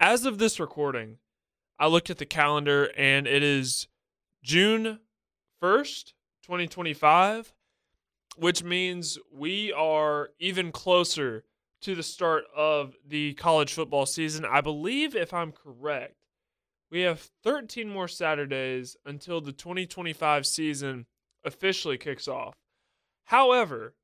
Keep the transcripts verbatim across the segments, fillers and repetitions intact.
As of this recording, I looked at the calendar and it is June first, twenty twenty-five, which means we are even closer to the start of the college football season. I believe, if I'm correct, we have thirteen more Saturdays until the twenty twenty-five season officially kicks off. However,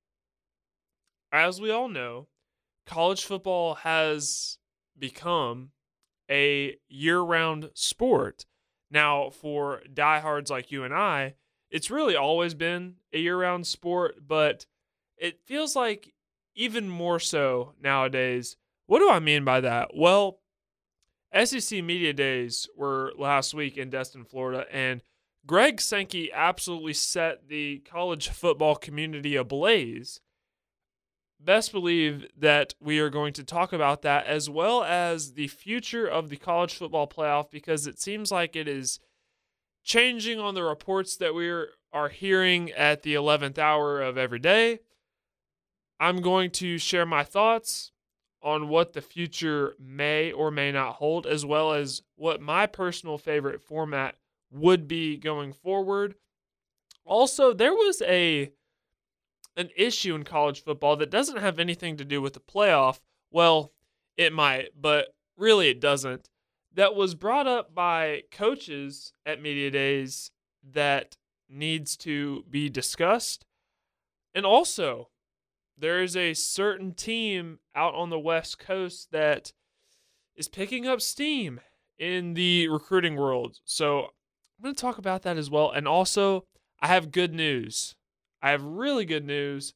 as we all know, college football has become a year-round sport. Now, for diehards like you and I, it's really always been a year-round sport, but it feels like even more so nowadays. What do I mean by that? Well, S E C Media Days were last week in Destin, Florida, and Greg Sankey absolutely set the college football community ablaze. Best believe that we are going to talk about that, as well as the future of the college football playoff, because it seems like it is changing on the reports that we are hearing at the eleventh hour of every day. I'm going to share my thoughts on what the future may or may not hold, as well as what my personal favorite format would be going forward. Also, there was a an issue in college football that doesn't have anything to do with the playoff. Well, it might, but really it doesn't. That was brought up by coaches at Media Days that needs to be discussed. And also, there is a certain team out on the West Coast that is picking up steam in the recruiting world. So I'm going to talk about that as well. And also, I have good news. I have really good news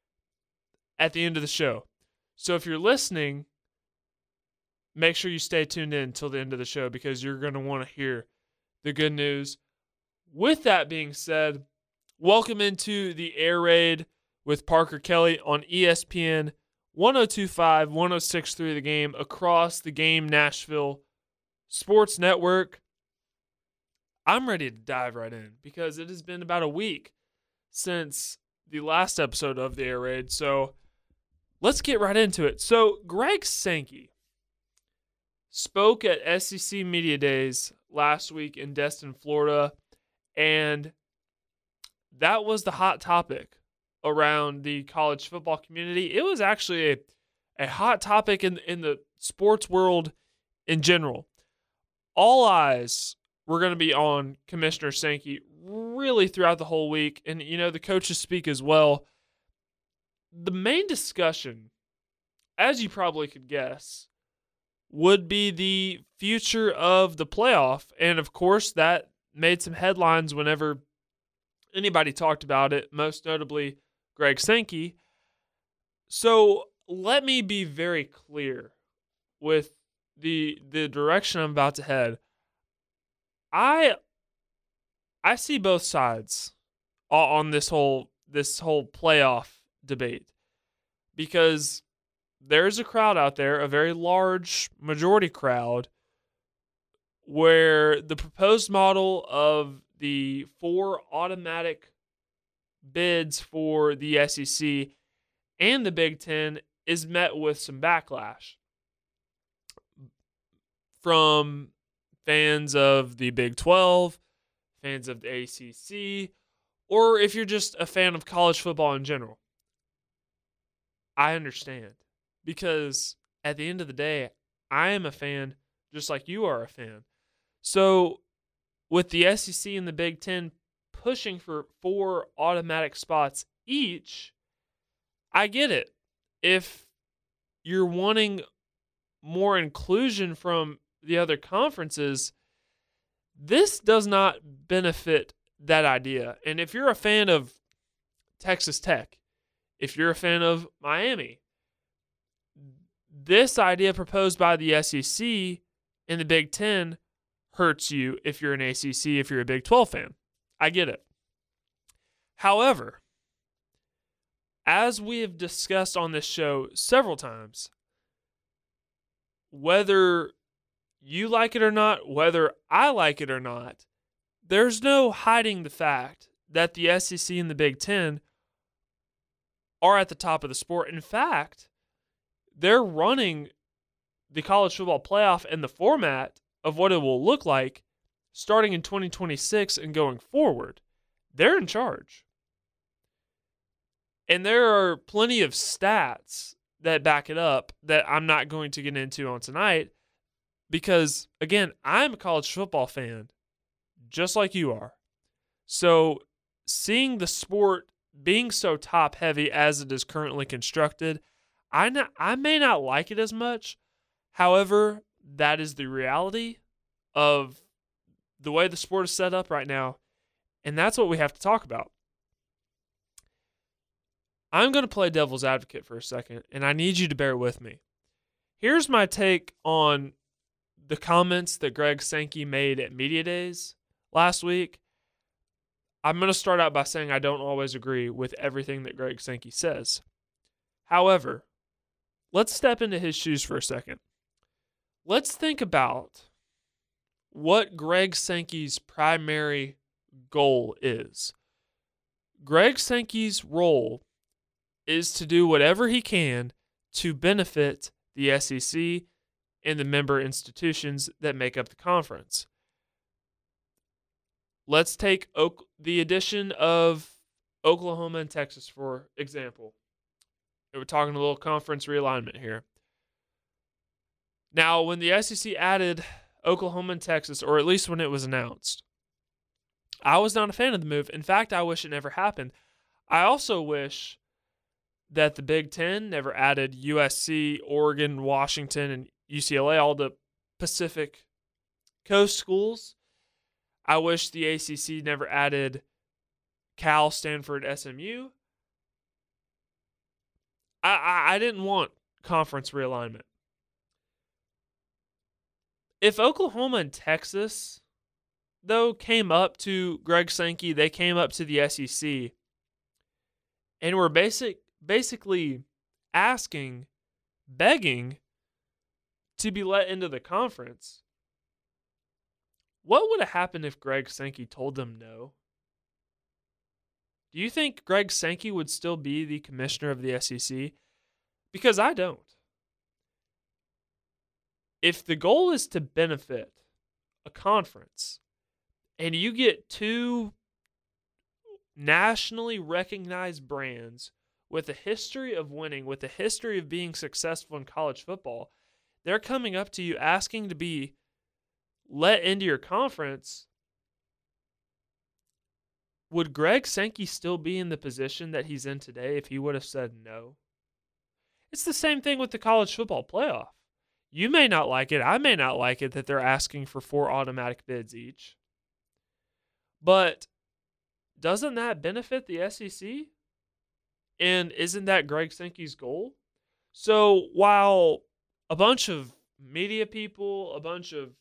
at the end of the show. So if you're listening, make sure you stay tuned in until the end of the show, because you're going to want to hear the good news. With that being said, welcome into the Air Raid with Parker Kelly on E S P N one oh two point five, one oh six point three The Game, across the Game Nashville Sports Network. I'm ready to dive right in, because it has been about a week since the last episode of the Air Raid, so let's get right into it. So Greg Sankey spoke at S E C Media Days last week in Destin, Florida, and that was the hot topic around the college football community. It was actually a, a hot topic in, in the sports world in general. All eyes were going to be on Commissioner Sankey really throughout the whole week, and, you know, the coaches speak as well. The main discussion, as you probably could guess, would be the future of the playoff, and of course that made some headlines whenever anybody talked about it, most notably Greg Sankey. So let me be very clear with the the direction I'm about to head. I I see both sides on this whole this whole playoff debate, because there's a crowd out there, a very large majority crowd, where the proposed model of the four automatic bids for the S E C and the Big Ten is met with some backlash from fans of the Big twelve, fans of the A C C, or if you're just a fan of college football in general. I understand, because at the end of the day, I am a fan just like you are a fan. So with the S E C and the Big Ten pushing for four automatic spots each, I get it. If you're wanting more inclusion from the other conferences, this does not benefit that idea. And if you're a fan of Texas Tech, if you're a fan of Miami, this idea proposed by the S E C and the Big Ten hurts you if you're an A C C, if you're a Big twelve fan. I get it. However, as we have discussed on this show several times, whether you like it or not, whether I like it or not, there's no hiding the fact that the S E C and the Big Ten are at the top of the sport. In fact, they're running the college football playoff and the format of what it will look like starting in twenty twenty-six and going forward. They're in charge. And there are plenty of stats that back it up that I'm not going to get into on tonight because, again, I'm a college football fan just like you are. So seeing the sport being so top-heavy as it is currently constructed, I, not, I may not like it as much. However, that is the reality of the way the sport is set up right now, and that's what we have to talk about. I'm going to play devil's advocate for a second, and I need you to bear with me. Here's my take on the comments that Greg Sankey made at Media Days last week. I'm going to start out by saying I don't always agree with everything that Greg Sankey says. However, let's step into his shoes for a second. Let's think about what Greg Sankey's primary goal is. Greg Sankey's role is to do whatever he can to benefit the S E C and the member institutions that make up the conference. Let's take Oak, the addition of Oklahoma and Texas, for example. We're talking a little conference realignment here. Now, when the S E C added Oklahoma and Texas, or at least when it was announced, I was not a fan of the move. In fact, I wish it never happened. I also wish that the Big Ten never added U S C, Oregon, Washington, and U C L A, all the Pacific Coast schools. I wish the A C C never added Cal, Stanford, S M U. I, I, I didn't want conference realignment. If Oklahoma and Texas, though, came up to Greg Sankey, they came up to the S E C, and were basic, basically asking, begging to be let into the conference, what would have happened if Greg Sankey told them no? Do you think Greg Sankey would still be the commissioner of the S E C? Because I don't. If the goal is to benefit a conference, and you get two nationally recognized brands with a history of winning, with a history of being successful in college football, they're coming up to you asking to be let into your conference, would Greg Sankey still be in the position that he's in today if he would have said no? It's the same thing with the college football playoff. You may not like it. I may not like it that they're asking for four automatic bids each. But doesn't that benefit the S E C? And isn't that Greg Sankey's goal? So while a bunch of media people, a bunch of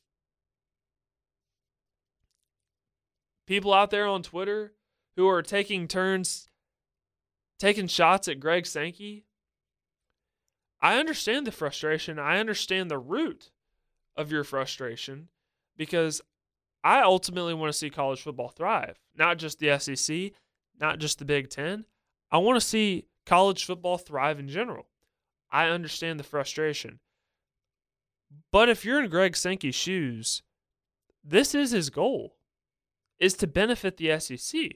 people out there on Twitter who are taking turns, taking shots at Greg Sankey, I understand the frustration. I understand the root of your frustration because I ultimately want to see college football thrive. Not just the S E C, not just the Big Ten. I want to see college football thrive in general. I understand the frustration. But if you're in Greg Sankey's shoes, this is his goal, is to benefit the S E C.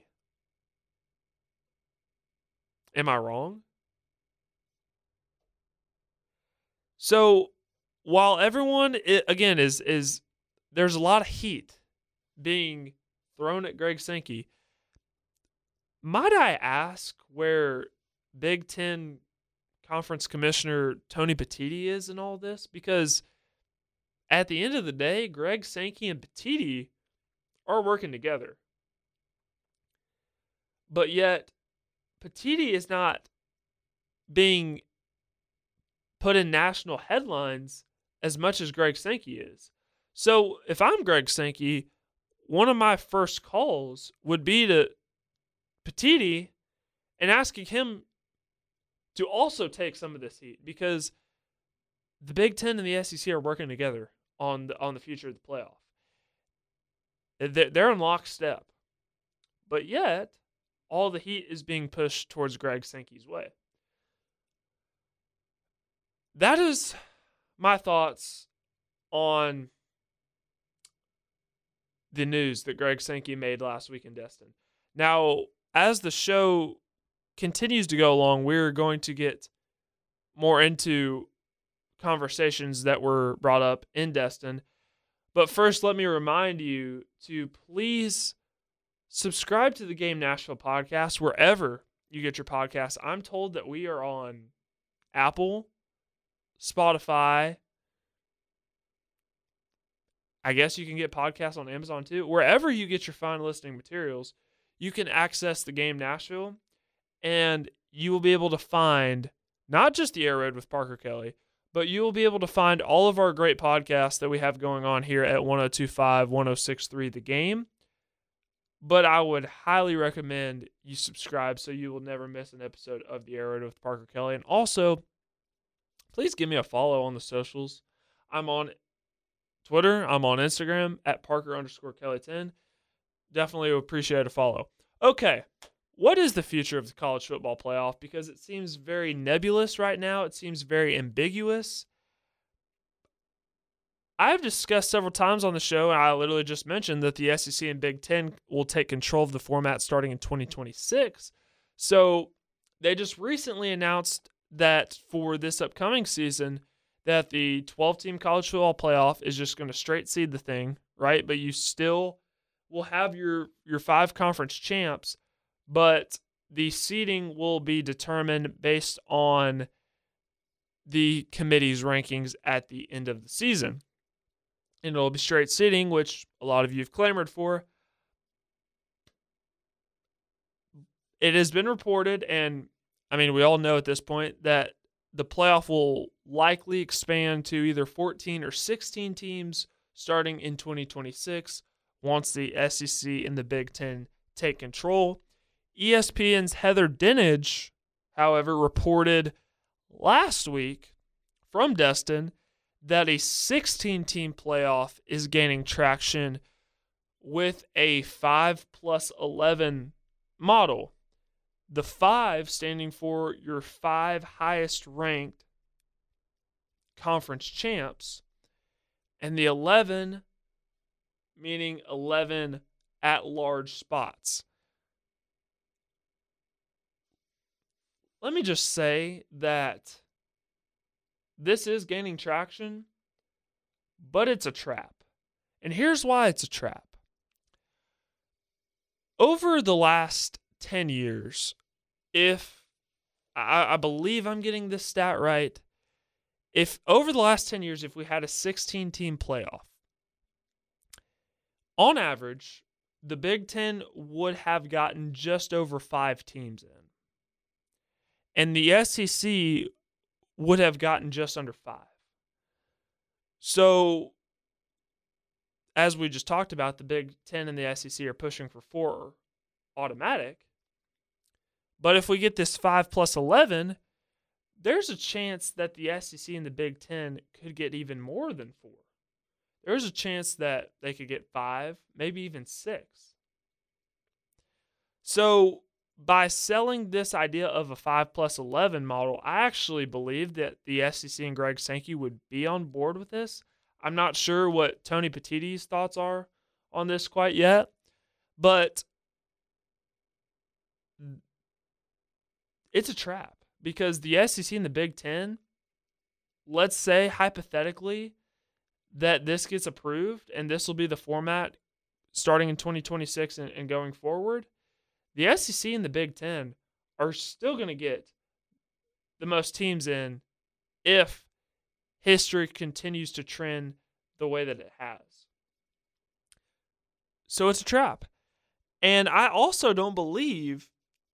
Am I wrong? So while everyone, again, is is there's a lot of heat being thrown at Greg Sankey, might I ask where Big Ten Conference Commissioner Tony Petitti is in all this? Because at the end of the day, Greg Sankey and Petitti are working together. But yet, Petitti is not being put in national headlines as much as Greg Sankey is. So if I'm Greg Sankey, one of my first calls would be to Petitti and asking him to also take some of this heat, because the Big Ten and the S E C are working together on the, on the future of the playoff. They're in lockstep. But yet, all the heat is being pushed towards Greg Sankey's way. That is my thoughts on the news that Greg Sankey made last week in Destin. Now, as the show continues to go along, we're going to get more into conversations that were brought up in Destin. But first, let me remind you to please subscribe to the Game Nashville podcast wherever you get your podcasts. I'm told that we are on Apple, Spotify. I guess you can get podcasts on Amazon too. Wherever you get your fine listening materials, you can access the Game Nashville, and you will be able to find not just the Air Raid with Parker Kelly, but you will be able to find all of our great podcasts that we have going on here at one oh two point five, one oh six point three The Game. But I would highly recommend you subscribe so you will never miss an episode of the Air Raid with Parker Kelly. And also, please give me a follow on the socials. I'm on Twitter. I'm on Instagram at Parker underscore Kelly ten. Definitely appreciate a follow. Okay, what is the future of the college football playoff? Because it seems very nebulous right now. It seems very ambiguous. I've discussed several times on the show, and I literally just mentioned that the S E C and Big Ten will take control of the format starting in twenty twenty-six. So they just recently announced that for this upcoming season, that the twelve-team college football playoff is just going to straight seed the thing, right? But you still will have your, your five conference champs, but the seeding will be determined based on the committee's rankings at the end of the season. And it'll be straight seeding, which a lot of you have clamored for. It has been reported, and I mean, we all know at this point that the playoff will likely expand to either fourteen or sixteen teams starting in twenty twenty-six once the S E C and the Big Ten take control. E S P N's Heather Dinich, however, reported last week from Destin that a sixteen-team playoff is gaining traction with a five plus eleven model. The five standing for your five highest-ranked conference champs, and the eleven meaning eleven at-large spots. Let me just say that this is gaining traction, but it's a trap. And here's why it's a trap. Over the last ten years, if I, I believe I'm getting this stat right, if over the last ten years, if we had a sixteen-team playoff, on average, the Big Ten would have gotten just over five teams in. And the S E C would have gotten just under five. So, as we just talked about, the Big Ten and the S E C are pushing for four automatic. But if we get this five plus eleven, there's a chance that the S E C and the Big Ten could get even more than four. There's a chance that they could get five, maybe even six. So, by selling this idea of a five plus eleven model, I actually believe that the S E C and Greg Sankey would be on board with this. I'm not sure what Tony Petitti's thoughts are on this quite yet, but it's a trap because the S E C and the Big Ten, let's say hypothetically that this gets approved and this will be the format starting in twenty twenty-six and, and going forward. The S E C and the Big Ten are still going to get the most teams in if history continues to trend the way that it has. So it's a trap. And I also don't believe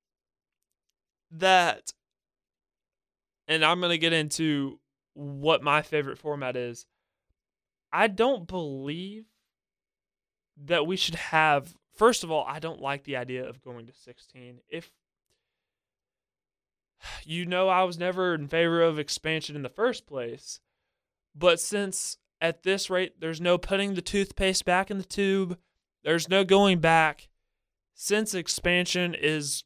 that, and I'm going to get into what my favorite format is. I don't believe that we should have, first of all, I don't like the idea of going to sixteen. If you know, I was never in favor of expansion in the first place, but since at this rate, there's no putting the toothpaste back in the tube, there's no going back, since expansion is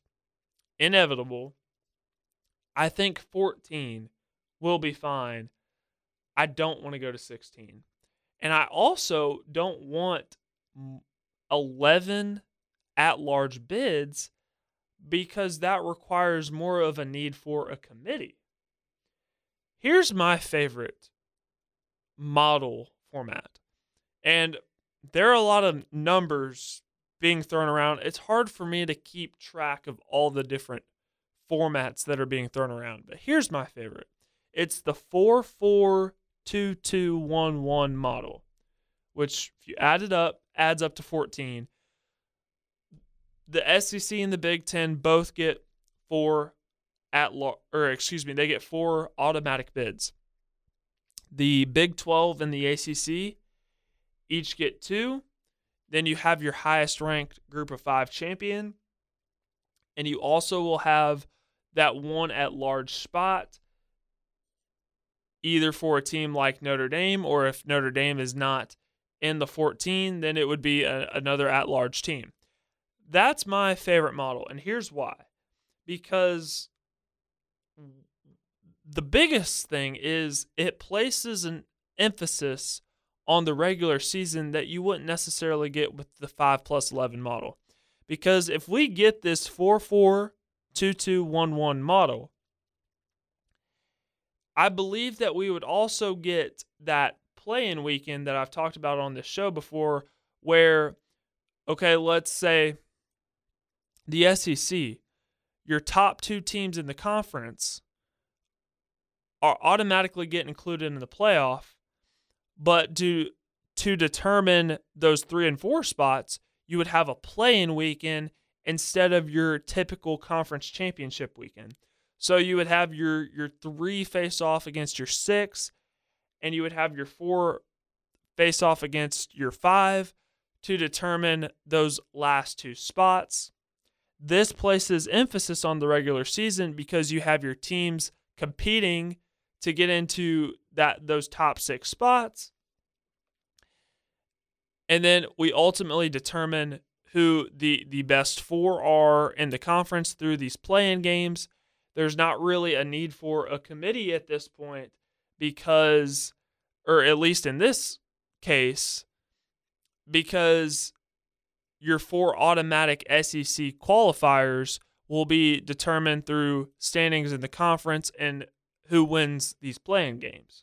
inevitable, I think fourteen will be fine. I don't want to go to sixteen. And I also don't want eleven at-large bids because that requires more of a need for a committee. Here's my favorite model format. And there are a lot of numbers being thrown around. It's hard for me to keep track of all the different formats that are being thrown around. But here's my favorite. It's the four four two two one one model, which if you add it up, adds up to fourteen. The S E C and the Big Ten both get four at lar- or excuse me, they get four automatic bids. The Big twelve and the A C C each get two. Then you have your highest ranked group of five champion. And you also will have that one at large spot, either for a team like Notre Dame, or if Notre Dame is not in the fourteen, then it would be a, another at large team. That's my favorite model. And here's why. Because the biggest thing is it places an emphasis on the regular season that you wouldn't necessarily get with the five plus eleven model. Because if we get this four four two two one one model, I believe that we would also get that play-in weekend that I've talked about on this show before where, okay, let's say the S E C, your top two teams in the conference are automatically getting included in the playoff, but to, to determine those three and four spots, you would have a play-in weekend instead of your typical conference championship weekend. So you would have your, your three face-off against your six, and you would have your four face-off against your five to determine those last two spots. This places emphasis on the regular season because you have your teams competing to get into that those top six spots. And then we ultimately determine who the, the best four are in the conference through these play-in games. There's not really a need for a committee at this point because, or at least in this case, because your four automatic S E C qualifiers will be determined through standings in the conference and who wins these play-in games.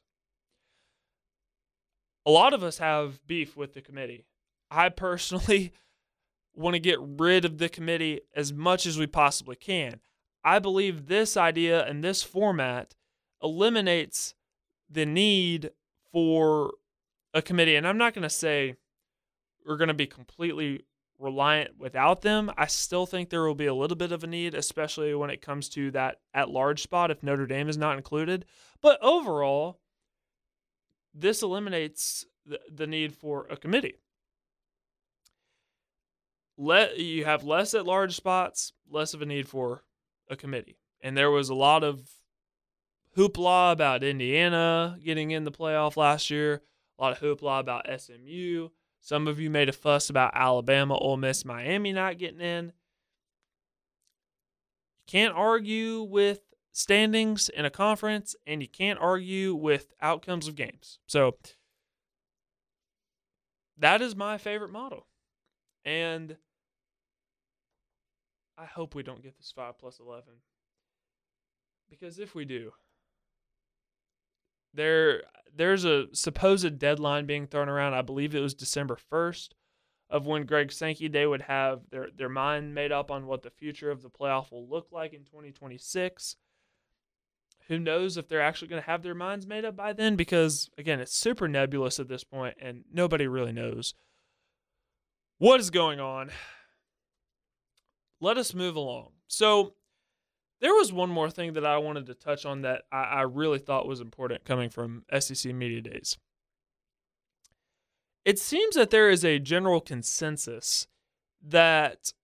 A lot of us have beef with the committee. I personally want to get rid of the committee as much as we possibly can. I believe this idea and this format eliminates the need for a committee. And I'm not going to say we're going to be completely reliant without them. I still think there will be a little bit of a need, especially when it comes to that at-large spot if Notre Dame is not included. But overall, this eliminates the, the need for a committee. Let you have less at-large spots, less of a need for a committee. And there was a lot of hoopla about Indiana getting in the playoff last year, a lot of hoopla about S M U. Some of you made a fuss about Alabama, Ole Miss, Miami not getting in. You can't argue with standings in a conference, and you can't argue with outcomes of games. So that is my favorite model. And I hope we don't get this five plus eleven. Because if we do, there there's a supposed deadline being thrown around. I believe it was December first of when Greg Sankey, they would have their, their mind made up on what the future of the playoff will look like in twenty twenty-six. Who knows if they're actually going to have their minds made up by then? Because, again, it's super nebulous at this point, and nobody really knows what is going on. Let us move along. So there was one more thing that I wanted to touch on that I, I really thought was important coming from S E C Media Days. It seems that there is a general consensus that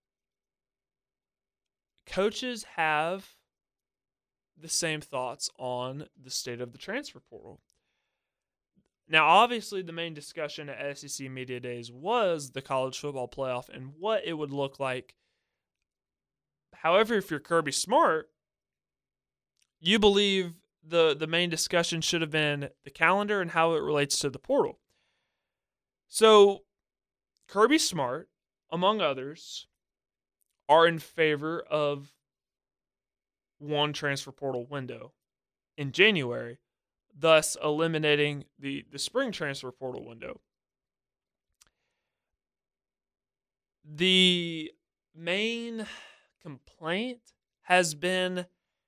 coaches have the same thoughts on the state of the transfer portal. Now, obviously, the main discussion at S E C Media Days was the college football playoff and what it would look like. However, if you're Kirby Smart, you believe the, the main discussion should have been the calendar and how it relates to the portal. So Kirby Smart, among others, are in favor of one transfer portal window in January, thus eliminating the, the spring transfer portal window. The main complaint has been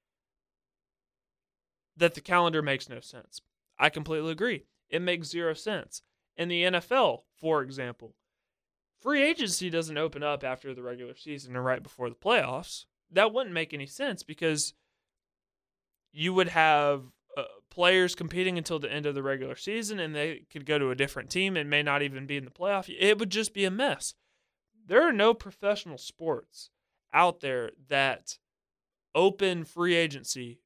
that the calendar makes no sense. I completely agree. It makes zero sense. In the N F L, for example, free agency doesn't open up after the regular season and right before the playoffs. That wouldn't make any sense because you would have uh, players competing until the end of the regular season and they could go to a different team and may not even be in the playoff. It would just be a mess. There are no professional sports out there that open free agency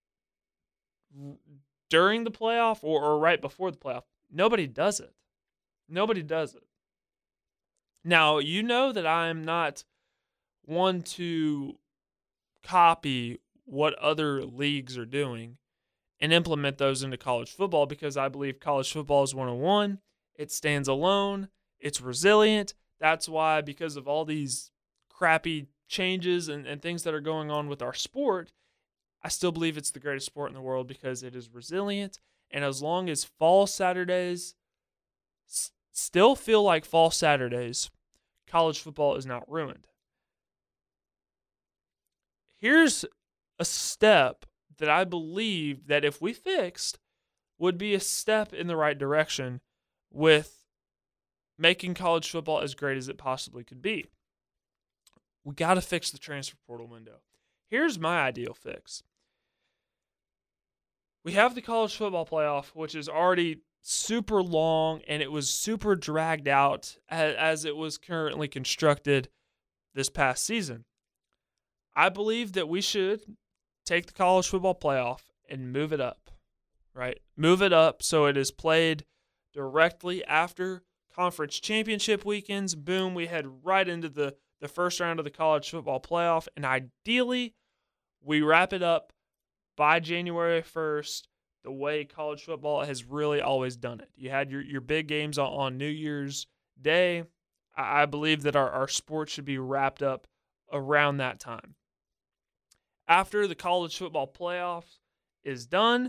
during the playoff or, or right before the playoff. Nobody does it. Nobody does it. Now, you know that I'm not one to copy what other leagues are doing and implement those into college football because I believe college football is one oh one. It stands alone. It's resilient. That's why, because of all these crappy changes and, and things that are going on with our sport, I still believe it's the greatest sport in the world because it is resilient. And as long as fall Saturdays s- still feel like fall Saturdays, college football is not ruined. Here's a step that I believe that if we fixed would be a step in the right direction with making college football as great as it possibly could be. We got to fix the transfer portal window. Here's my ideal fix. We have the college football playoff, which is already super long and it was super dragged out as, as it was currently constructed this past season. I believe that we should take the college football playoff and move it up, right? Move it up so it is played directly after conference championship weekends. Boom, we head right into the, the first round of the college football playoff, and ideally, we wrap it up by January first, the way college football has really always done it. You had your, your big games on, on New Year's Day. I, I believe that our, our sport should be wrapped up around that time. After the college football playoffs is done,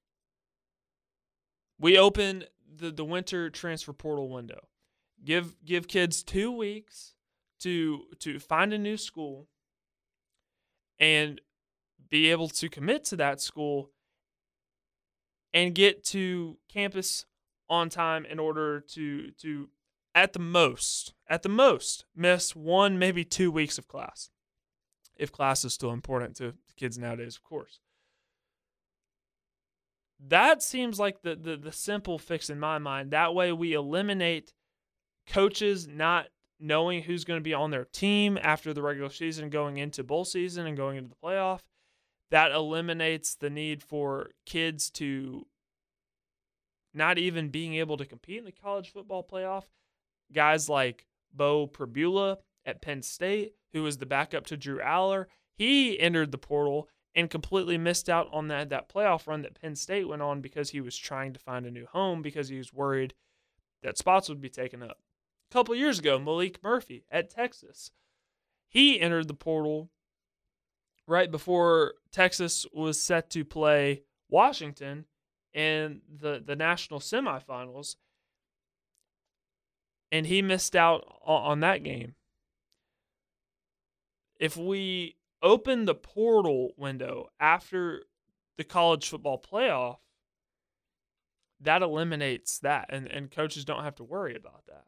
we open the, the winter transfer portal window. Give give kids two weeks to to find a new school and be able to commit to that school and get to campus on time in order to to at the most, at the most, miss one, maybe two weeks of class. If class is still important to kids nowadays, of course. That seems like the, the, the simple fix in my mind. That way we eliminate coaches not knowing who's going to be on their team after the regular season, going into bowl season and going into the playoff. That eliminates the need for kids to not even being able to compete in the college football playoff. Guys like Bo Pribula at Penn State, who was the backup to Drew Aller, he entered the portal and completely missed out on that, that playoff run that Penn State went on because he was trying to find a new home because he was worried that spots would be taken up. A couple of years ago, Malik Murphy at Texas, he entered the portal right before Texas was set to play Washington in the, the national semifinals, and he missed out on, on that game. If we open the portal window after the college football playoff, that eliminates that, and, and coaches don't have to worry about that,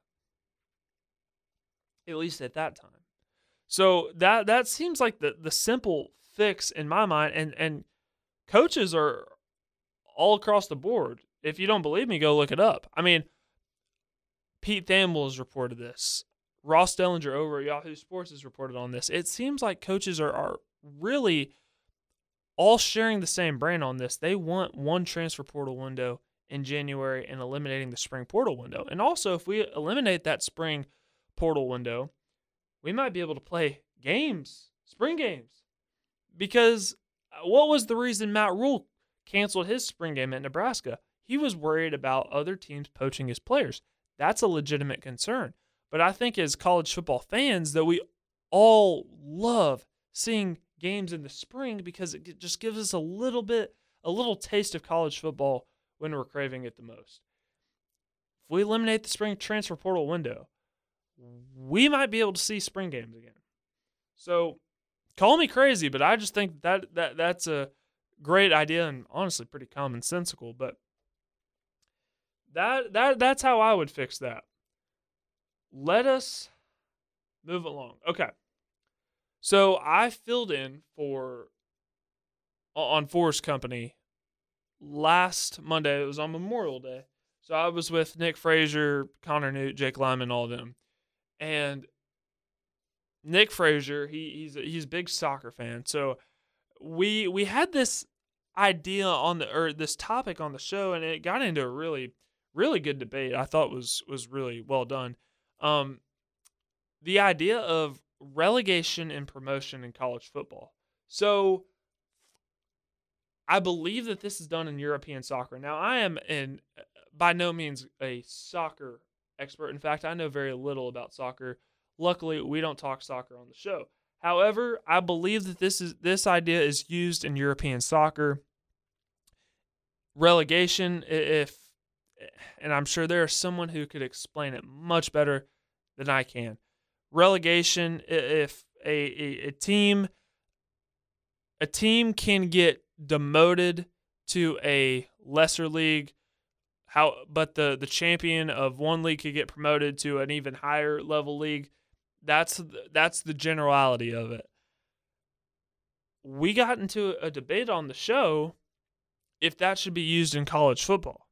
at least at that time. So that that seems like the, the simple fix in my mind, and, and coaches are all across the board. If you don't believe me, go look it up. I mean, Pete Thamel has reported this. Ross Dellinger over at Yahoo Sports has reported on this. It seems like coaches are, are really all sharing the same brand on this. They want one transfer portal window in January and eliminating the spring portal window. And also, if we eliminate that spring portal window, we might be able to play games, spring games. Because what was the reason Matt Rule canceled his spring game at Nebraska. He was worried about other teams poaching his players. That's a legitimate concern. But I think as college football fans that we all love seeing games in the spring because it just gives us a little bit, a little taste of college football when we're craving it the most. If we eliminate the spring transfer portal window, we might be able to see spring games again. So call me crazy, but I just think that that that's a great idea and honestly pretty commonsensical. But that that that's how I would fix that. Let us move along. Okay. So I filled in for on Forrest Company last Monday. It was on Memorial Day. So I was with Nick Frazier, Connor Newt, Jake Lyman, all of them. And Nick Frazier, he, he's a, he's a big soccer fan. So we we had this idea on the or this topic on the show, and it got into a really really good debate. I thought was was really well done. Um, the idea of relegation and promotion in college football. So I believe that this is done in European soccer. Now, I am in by no means a soccer expert. In fact, I know very little about soccer. Luckily, we don't talk soccer on the show. However, I believe that this is this idea is used in European soccer. Relegation, if and I'm sure there is someone who could explain it much better than I can. Relegation, if a, a, a team a team can get demoted to a lesser league, how but the, the champion of one league could get promoted to an even higher level league. That's that's the generality of it. We got into a debate on the show if that should be used in college football.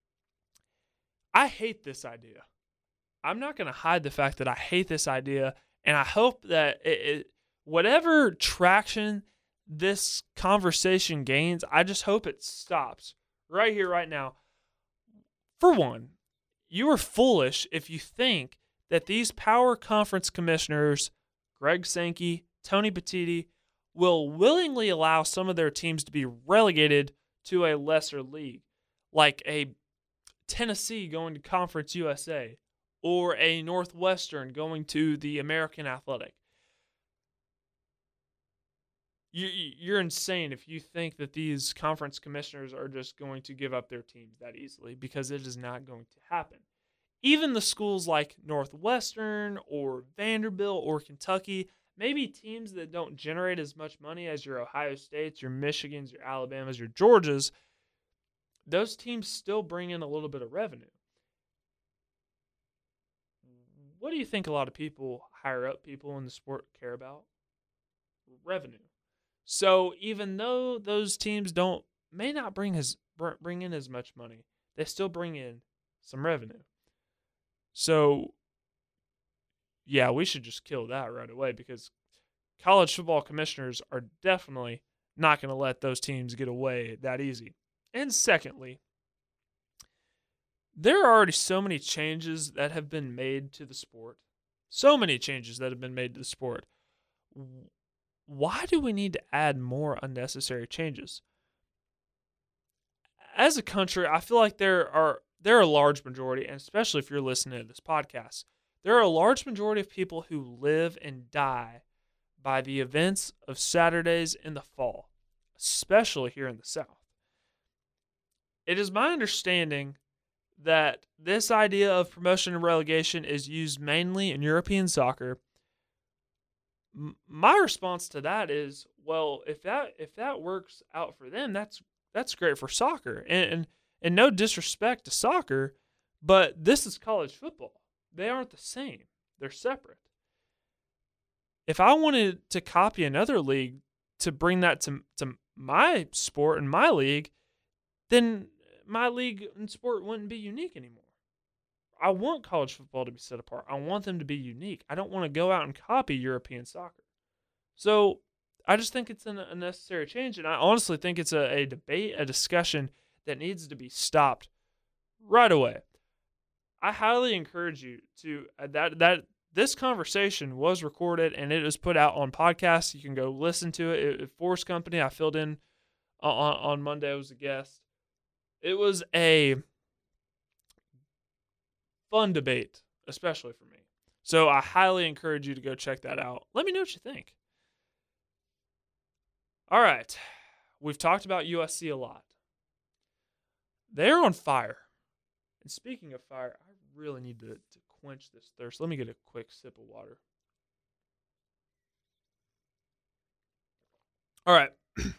I hate this idea. I'm not going to hide the fact that I hate this idea, and I hope that it, it, whatever traction this conversation gains, I just hope it stops right here, right now. For one, you are foolish if you think that these power conference commissioners, Greg Sankey, Tony Petitti, will willingly allow some of their teams to be relegated to a lesser league, like a Tennessee going to Conference U S A or a Northwestern going to the American Athletic. You, you're insane if you think that these conference commissioners are just going to give up their teams that easily, because it is not going to happen. Even the schools like Northwestern or Vanderbilt or Kentucky, maybe teams that don't generate as much money as your Ohio States, your Michigans, your Alabamas, your Georgias, those teams still bring in a little bit of revenue. What do you think a lot of people, higher up people in the sport, care about? Revenue. So even though those teams don't may not bring as bring in as much money, they still bring in some revenue. So yeah, we should just kill that right away, because college football commissioners are definitely not going to let those teams get away that easy. And secondly, there are already so many changes that have been made to the sport. So many changes that have been made to the sport. Why do we need to add more unnecessary changes? As a country, I feel like there are there are a large majority, and especially if you're listening to this podcast, there are a large majority of people who live and die by the events of Saturdays in the fall, especially here in the South. It is my understanding that this idea of promotion and relegation is used mainly in European soccer. M- my response to that is, well, if that if that works out for them, that's that's great for soccer. And, and and no disrespect to soccer, but this is college football. They aren't the same. They're separate. If I wanted to copy another league to bring that to to my sport and my league, then my league and sport wouldn't be unique anymore. I want college football to be set apart. I want them to be unique. I don't want to go out and copy European soccer. So I just think it's an unnecessary change, and I honestly think it's a, a debate, a discussion that needs to be stopped right away. I highly encourage you to uh, that that this conversation was recorded and it was put out on podcasts. You can go listen to it. It, it Forrest Company. I filled in on, on Monday. I was a guest. It was a fun debate, especially for me. So I highly encourage you to go check that out. Let me know what you think. All right. We've talked about U S C a lot. They're on fire. And speaking of fire, I really need to, to quench this thirst. Let me get a quick sip of water. All right.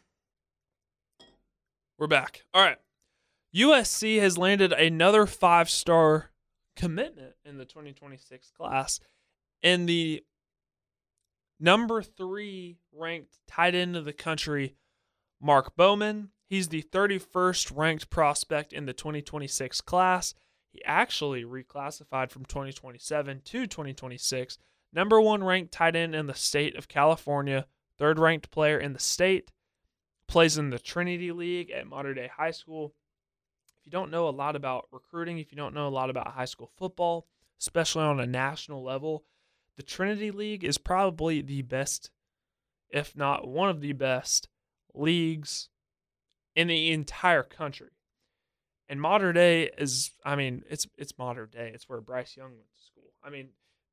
We're back. All right. U S C has landed another five-star commitment in the twenty twenty-six class. And the number three ranked tight end of the country, Mark Bowman. He's the thirty-first ranked prospect in the twenty twenty-six class. He actually reclassified from twenty twenty-seven to twenty twenty-six. Number one ranked tight end in the state of California. Third ranked player in the state. Plays in the Trinity League at Mater Dei High School. If you don't know a lot about recruiting, if you don't know a lot about high school football, especially on a national level, the Trinity League is probably the best, if not one of the best, leagues in the entire country. And Mater Dei is, I mean, it's it's Mater Dei. It's where Bryce Young went to school. I mean,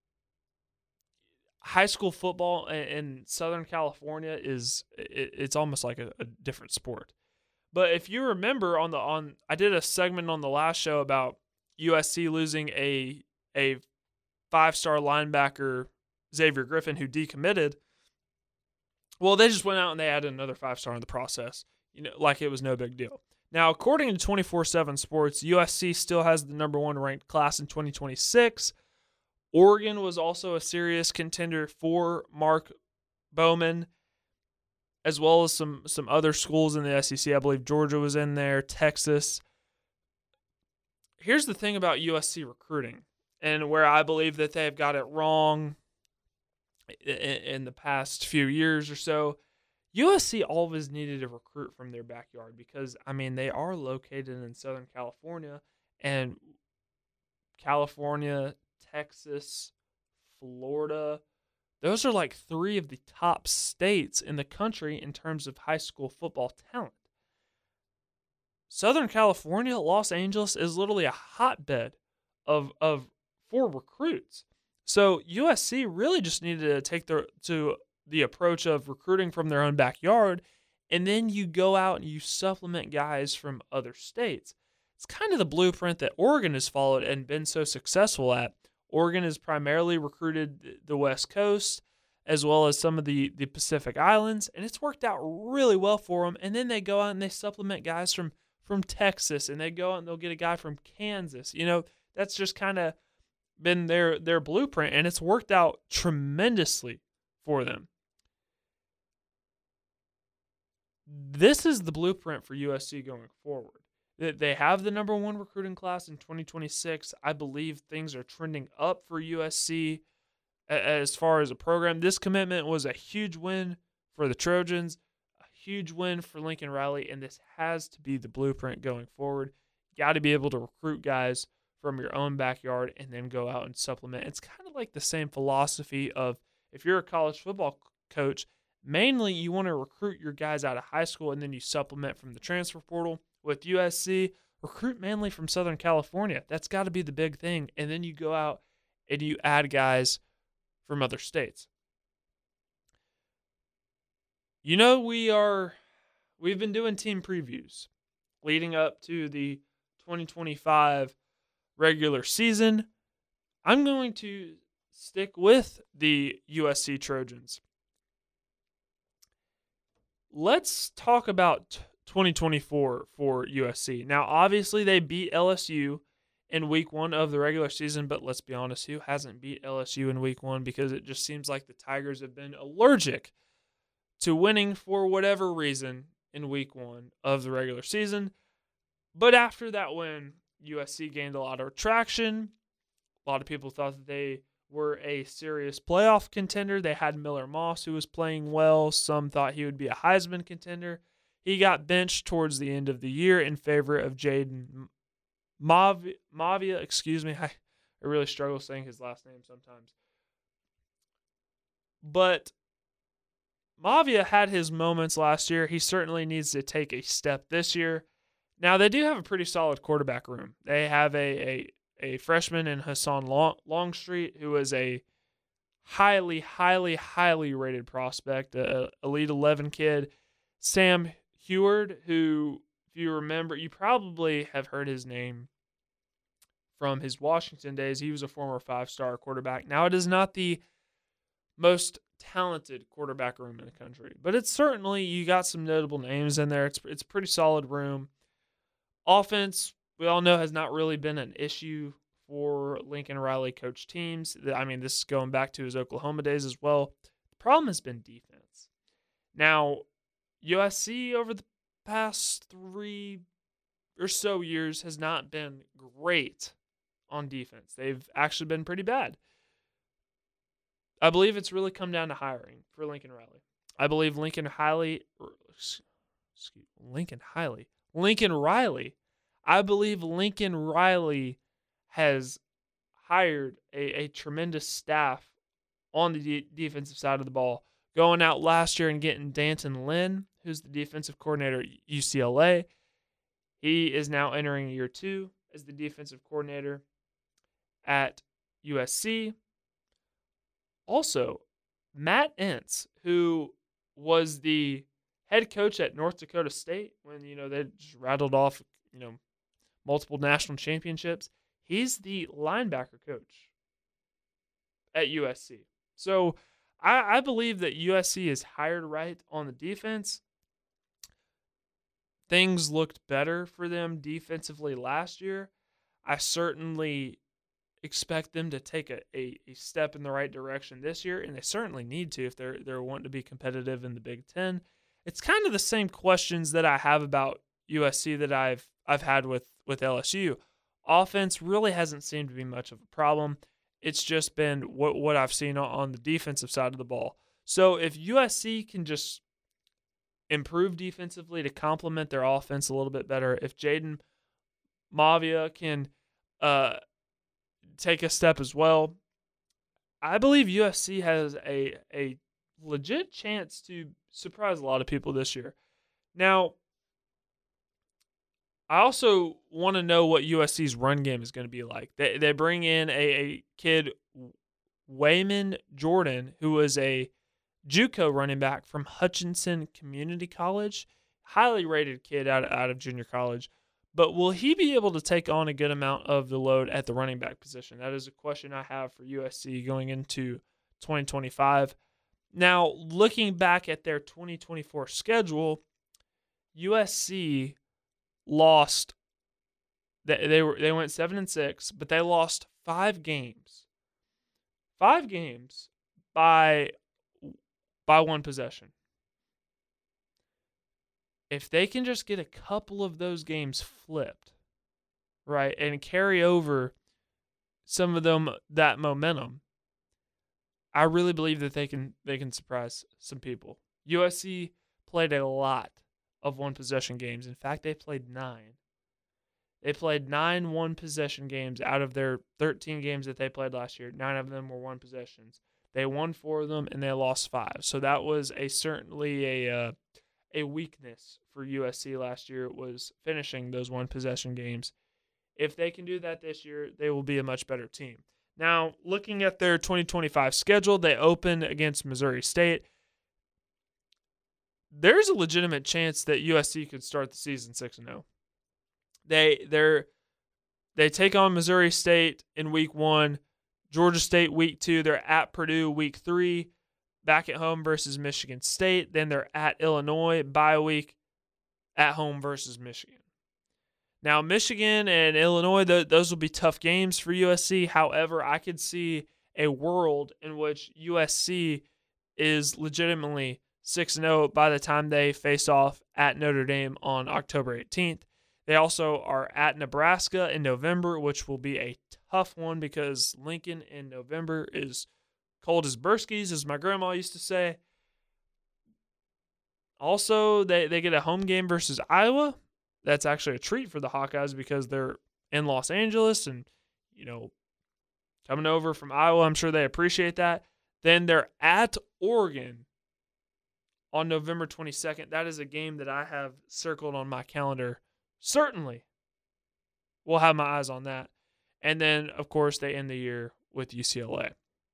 high school football in Southern California is, it's almost like a, a different sport. But if you remember on the on I did a segment on the last show about U S C losing a a five-star linebacker, Xavier Griffin, who decommitted. Well, they just went out and they added another five-star in the process, you know, like it was no big deal. Now, according to twenty-four seven Sports, U S C still has the number one ranked class in twenty twenty-six. Oregon was also a serious contender for Mark Bowman, as well as some some other schools in the S E C. I believe Georgia was in there, Texas. Here's the thing about U S C recruiting, and where I believe that they have got it wrong in, in the past few years or so. U S C always needed to recruit from their backyard because, I mean, they are located in Southern California, and California, Texas, Florida, those are like three of the top states in the country in terms of high school football talent. Southern California, Los Angeles, is literally a hotbed of of for recruits. So U S C really just needed to take their to the approach of recruiting from their own backyard, and then you go out and you supplement guys from other states. It's kind of the blueprint that Oregon has followed and been so successful at. Oregon has primarily recruited the West Coast as well as some of the, the Pacific Islands, and it's worked out really well for them. And then they go out and they supplement guys from, from Texas, and they go out and they'll get a guy from Kansas. You know, that's just kind of been their, their blueprint, and it's worked out tremendously for them. This is the blueprint for U S C going forward. They have the number one recruiting class in twenty twenty-six. I believe things are trending up for U S C as far as a program. This commitment was a huge win for the Trojans, a huge win for Lincoln Riley, and this has to be the blueprint going forward. Got to be able to recruit guys from your own backyard and then go out and supplement. It's kind of like the same philosophy of if you're a college football coach, mainly you want to recruit your guys out of high school and then you supplement from the transfer portal. With U S C, recruit mainly from Southern California. That's got to be the big thing. And then you go out and you add guys from other states. You know, we are, we've been doing team previews leading up to the twenty twenty-five regular season. I'm going to stick with the U S C Trojans. Let's talk about twenty twenty-four for U S C. Now, obviously, they beat L S U in week one of the regular season, but let's be honest, who hasn't beat L S U in week one? Because it just seems like the Tigers have been allergic to winning for whatever reason in week one of the regular season. But after that win, U S C gained a lot of traction. A lot of people thought that they were a serious playoff contender. They had Miller Moss, who was playing well. Some thought he would be a Heisman contender. He got benched towards the end of the year in favor of Jaden Mav- Mavia. Excuse me. I, I really struggle saying his last name sometimes. But Mavia had his moments last year. He certainly needs to take a step this year. Now, they do have a pretty solid quarterback room. They have a a, a freshman in Hassan Long, Longstreet, who is a highly, highly, highly rated prospect, a Elite eleven kid. Sam Heward, who, if you remember, you probably have heard his name from his Washington days. He was a former five-star quarterback. Now, it is not the most talented quarterback room in the country, but it's certainly, you got some notable names in there. It's it's a pretty solid room. Offense, we all know, has not really been an issue for Lincoln Riley coach teams. I mean, this is going back to his Oklahoma days as well. The problem has been defense. Now, U S C over the past three or so years has not been great on defense. They've actually been pretty bad. I believe it's really come down to hiring for Lincoln Riley. I believe Lincoln Riley, excuse Lincoln Riley, Lincoln Riley. I believe Lincoln Riley has hired a, a tremendous staff on the de- defensive side of the ball. Going out last year and getting Danton Lynn, who's the defensive coordinator at U C L A. He is now entering year two as the defensive coordinator at U S C. Also, Matt Entz, who was the head coach at North Dakota State when, you know, they just rattled off, you know, multiple national championships. He's the linebacker coach at U S C. So I, I believe that U S C is hired right on the defense. Things looked better for them defensively last year. I certainly expect them to take a, a, a step in the right direction this year, and they certainly need to if they're they're wanting to be competitive in the Big Ten. It's kind of the same questions that I have about U S C that I've I've had with, with L S U. Offense really hasn't seemed to be much of a problem. It's just been what what I've seen on the defensive side of the ball. So if U S C can just improve defensively to complement their offense a little bit better, if Jaden Mavia can uh, take a step as well, I believe U S C has a a legit chance to surprise a lot of people this year. Now, I also want to know what U S C's run game is going to be like. They they bring in a, a kid, Wayman Jordan, who was a JUCO running back from Hutchinson Community College, highly rated kid out, out of junior college. But will he be able to take on a good amount of the load at the running back position? That is a question I have for U S C going into twenty twenty-five. Now, looking back at their twenty twenty-four schedule, U S C lost. They, they were they went seven and six, but they lost five games. Five games by by one possession. If they can just get a couple of those games flipped, right, and carry over some of them that momentum, I really believe that they can they can surprise some people. U S C played a lot of one possession games. In fact, they played nine. They played nine one possession games out of their thirteen games that they played last year. Nine of them were one possessions. They won four of them and they lost five. So that was a certainly a uh, a weakness for U S C last year, was finishing those one possession games. If they can do that this year, they will be a much better team. Now, looking at their twenty twenty-five schedule, they open against Missouri State. There's a legitimate chance that U S C could start the season six and oh. They they're they take on Missouri State in week one, Georgia State week two, they're at Purdue week three, back at home versus Michigan State, then they're at Illinois, bye week, at home versus Michigan. Now, Michigan and Illinois, th- those will be tough games for U S C. However, I could see a world in which U S C is legitimately six and oh by the time they face off at Notre Dame on October eighteenth. They also are at Nebraska in November, which will be a tough one because Lincoln in November is cold as Burskies, as my grandma used to say. Also, they, they get a home game versus Iowa. That's actually a treat for the Hawkeyes because they're in Los Angeles and, you know, coming over from Iowa, I'm sure they appreciate that. Then they're at Oregon on November twenty-second. That is a game that I have circled on my calendar. Certainly, we'll have my eyes on that. And then, of course, they end the year with U C L A.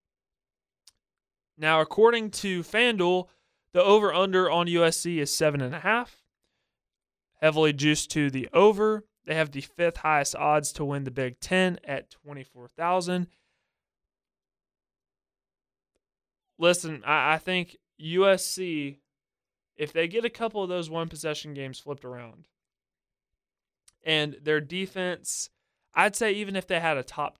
Now, according to FanDuel, the over-under on U S C is seven point five. Heavily juiced to the over. They have the fifth highest odds to win the Big Ten at twenty-four thousand. Listen, I, I think U S C, if they get a couple of those one-possession games flipped around, and their defense, I'd say even if they had a top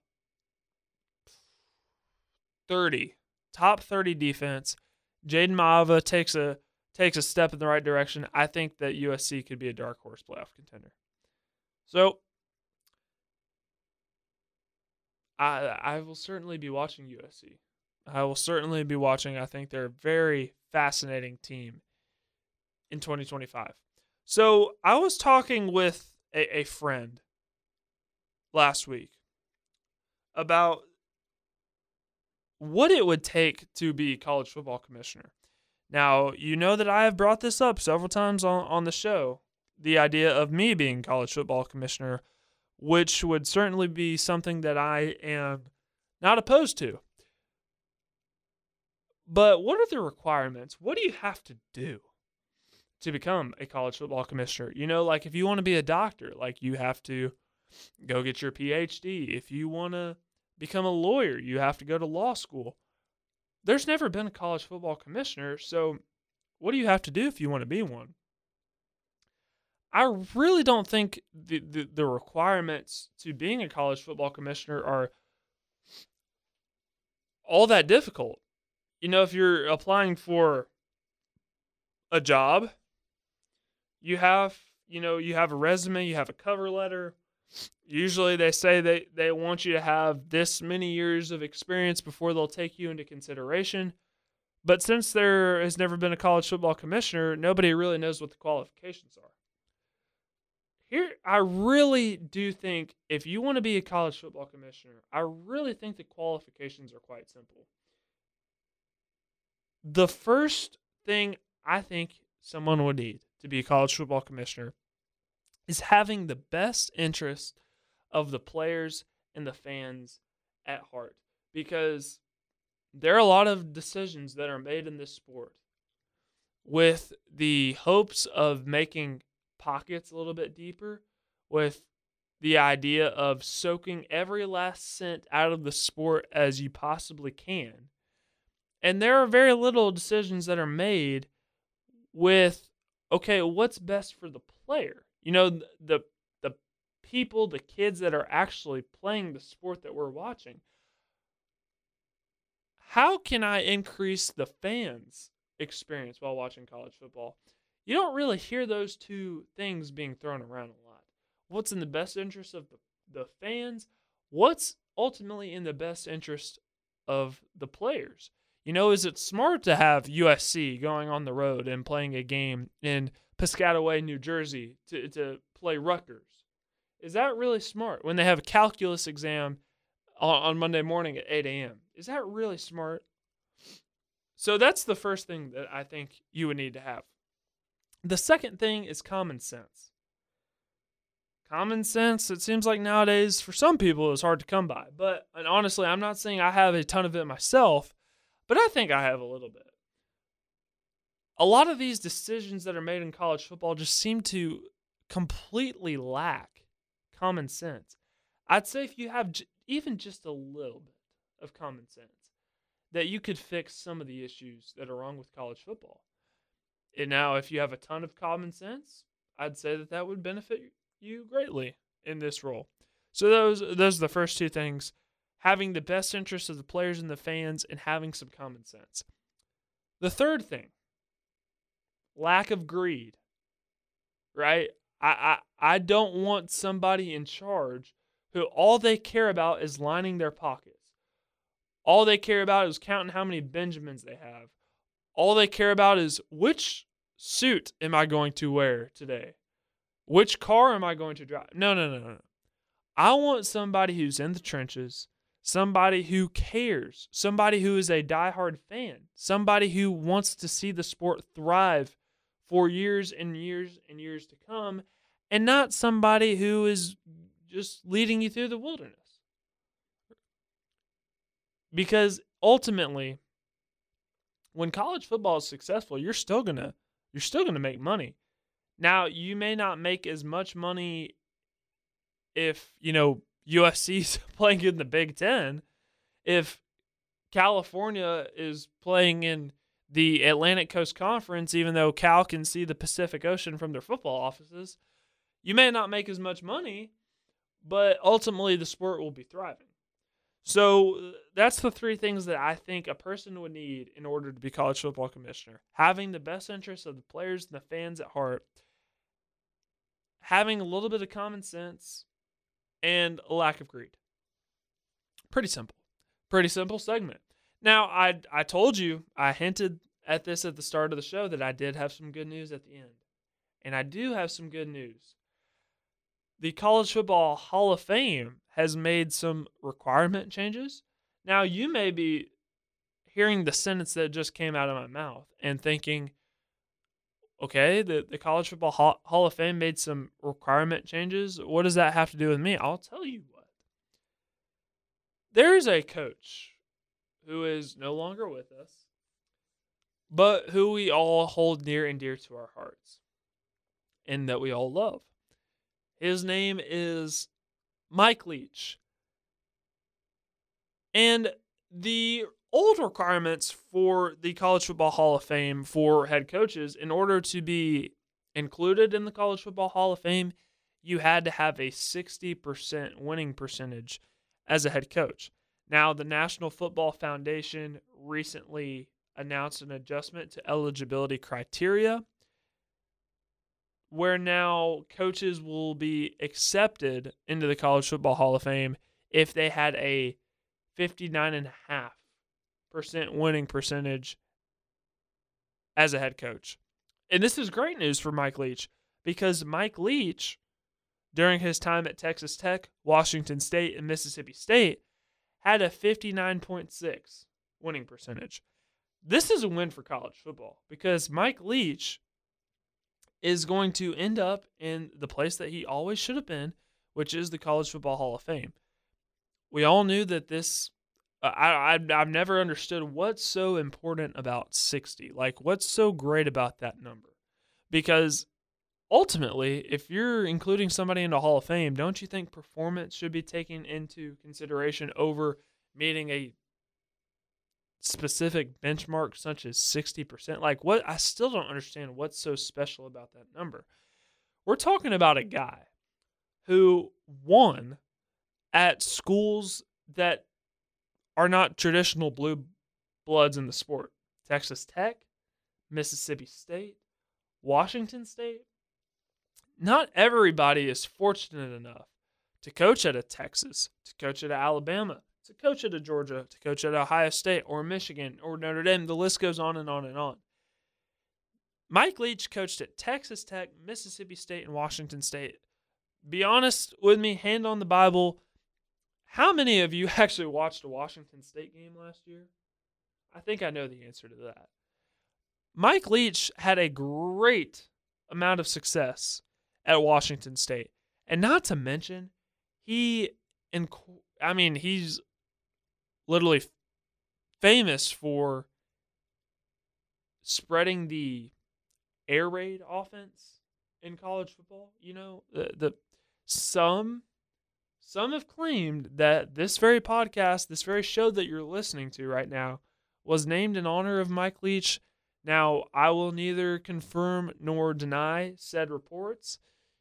thirty, top thirty defense, Jaden Ma'ava takes a takes a step in the right direction, I think that U S C could be a dark horse playoff contender. So, I I will certainly be watching U S C. I will certainly be watching. I think they're a very fascinating team in twenty twenty-five. So, I was talking with a, a friend last week about what it would take to be college football commissioner. Now, you know that I have brought this up several times on, on the show, the idea of me being college football commissioner, which would certainly be something that I am not opposed to. But what are the requirements? What do you have to do to become a college football commissioner? You know, like if you want to be a doctor, like you have to go get your P H D. If you want to become a lawyer, you have to go to law school. There's never been a college football commissioner, so what do you have to do if you want to be one? I really don't think the, the, the requirements to being a college football commissioner are all that difficult. You know, if you're applying for a job, you have, you know, you have a resume, you have a cover letter. Usually they say they, they want you to have this many years of experience before they'll take you into consideration. But since there has never been a college football commissioner, nobody really knows what the qualifications are. Here, I really do think if you want to be a college football commissioner, I really think the qualifications are quite simple. The first thing I think someone would need to be a college football commissioner is having the best interest of the players and the fans at heart. Because there are a lot of decisions that are made in this sport with the hopes of making pockets a little bit deeper, with the idea of soaking every last cent out of the sport as you possibly can. And there are very little decisions that are made with, okay, what's best for the player? You know, the the people, the kids that are actually playing the sport that we're watching. How can I increase the fans' experience while watching college football? You don't really hear those two things being thrown around a lot. What's in the best interest of the, the fans? What's ultimately in the best interest of the players? You know, is it smart to have U S C going on the road and playing a game in Piscataway, New Jersey to, to play Rutgers? Is that really smart when they have a calculus exam on, on Monday morning at eight a.m.? Is that really smart? So that's the first thing that I think you would need to have. The second thing is common sense. Common sense, it seems like nowadays for some people is hard to come by. But and honestly, I'm not saying I have a ton of it myself, but I think I have a little bit. A lot of these decisions that are made in college football just seem to completely lack common sense. I'd say if you have j- even just a little bit of common sense, that you could fix some of the issues that are wrong with college football. And now, if you have a ton of common sense, I'd say that that would benefit you greatly in this role. So those those are the first two things: having the best interests of the players and the fans, and having some common sense. The third thing, lack of greed. Right? I, I I don't want somebody in charge who all they care about is lining their pockets. All they care about is counting how many Benjamins they have. All they care about is which suit am I going to wear today? Which car am I going to drive? No, no, no, no. I want somebody who's in the trenches, somebody who cares, somebody who is a diehard fan, somebody who wants to see the sport thrive for years and years and years to come, and not somebody who is just leading you through the wilderness. Because ultimately, when college football is successful, you're still gonna you're still gonna make money. Now, you may not make as much money if, you know, U S C's playing in the Big Ten, if California is playing in the Atlantic Coast Conference, even though Cal can see the Pacific Ocean from their football offices, you may not make as much money, but ultimately the sport will be thriving. So that's the three things that I think a person would need in order to be college football commissioner. Having the best interests of the players and the fans at heart, having a little bit of common sense, and a lack of greed. Pretty simple. Pretty simple segment. Now, I I told you, I hinted at this at the start of the show that I did have some good news at the end. And I do have some good news. The College Football Hall of Fame has made some requirement changes. Now, you may be hearing the sentence that just came out of my mouth and thinking, okay, the, the College Football Hall, Hall of Fame made some requirement changes. What does that have to do with me? I'll tell you what. There is a coach who is no longer with us, but who we all hold near and dear to our hearts and that we all love. His name is Mike Leach. And the old requirements for the College Football Hall of Fame for head coaches, in order to be included in the College Football Hall of Fame, you had to have a sixty percent winning percentage as a head coach. Now, the National Football Foundation recently announced an adjustment to eligibility criteria, where now coaches will be accepted into the College Football Hall of Fame if they had a fifty-nine point five percent winning percentage as a head coach. And this is great news for Mike Leach, because Mike Leach, during his time at Texas Tech, Washington State, and Mississippi State, had a fifty-nine point six winning percentage. This is a win for college football, because Mike Leach is going to end up in the place that he always should have been, which is the College Football Hall of Fame. We all knew that this, uh, I, I, I've never understood what's so important about sixty. Like, what's so great about that number? Because ultimately, if you're including somebody in the Hall of Fame, don't you think performance should be taken into consideration over meeting a specific benchmark such as sixty percent? Like, what? I still don't understand what's so special about that number. We're talking about a guy who won at schools that are not traditional blue bloods in the sport. Texas Tech, Mississippi State, Washington State. Not everybody is fortunate enough to coach at a Texas, to coach at a Alabama, to coach at a Georgia, to coach at Ohio State or Michigan or Notre Dame. The list goes on and on and on. Mike Leach coached at Texas Tech, Mississippi State, and Washington State. Be honest with me, hand on the Bible, how many of you actually watched a Washington State game last year? I think I know the answer to that. Mike Leach had a great amount of success at Washington State. And not to mention, he, I mean, he's literally famous for spreading the air raid offense in college football. You know, the, the some some have claimed that this very podcast, this very show that you're listening to right now, was named in honor of Mike Leach. Now, I will neither confirm nor deny said reports,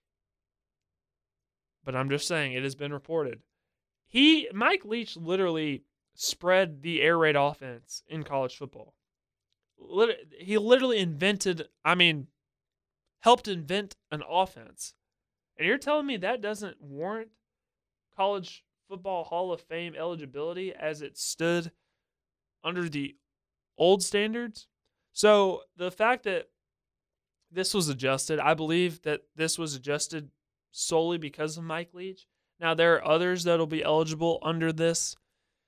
but I'm just saying it has been reported. He, Mike Leach, literally spread the air raid offense in college football. He literally invented, I mean, helped invent an offense. And you're telling me that doesn't warrant College Football Hall of Fame eligibility as it stood under the old standards? So the fact that this was adjusted, I believe that this was adjusted solely because of Mike Leach. Now, there are others that will be eligible under this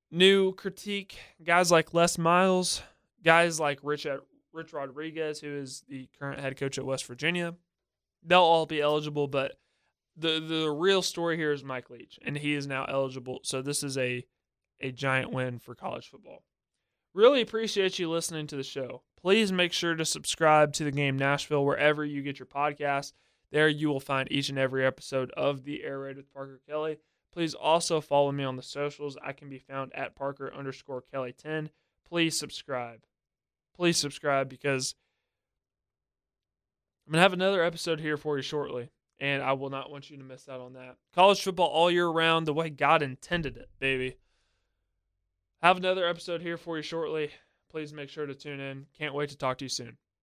new critique. Guys like Les Miles, guys like Rich, Rich Rodriguez, who is the current head coach at West Virginia. They'll all be eligible, but the the real story here is Mike Leach, and he is now eligible. So this is a, a giant win for college football. Really appreciate you listening to the show. Please make sure to subscribe to The Game Nashville wherever you get your podcasts. There you will find each and every episode of The Air Raid with Parker Kelly. Please also follow me on the socials. I can be found at Parker underscore Kelly ten. Please subscribe. Please subscribe because I'm going to have another episode here for you shortly, and I will not want you to miss out on that. College football all year round the way God intended it, baby. Have another episode here for you shortly. Please make sure to tune in. Can't wait to talk to you soon.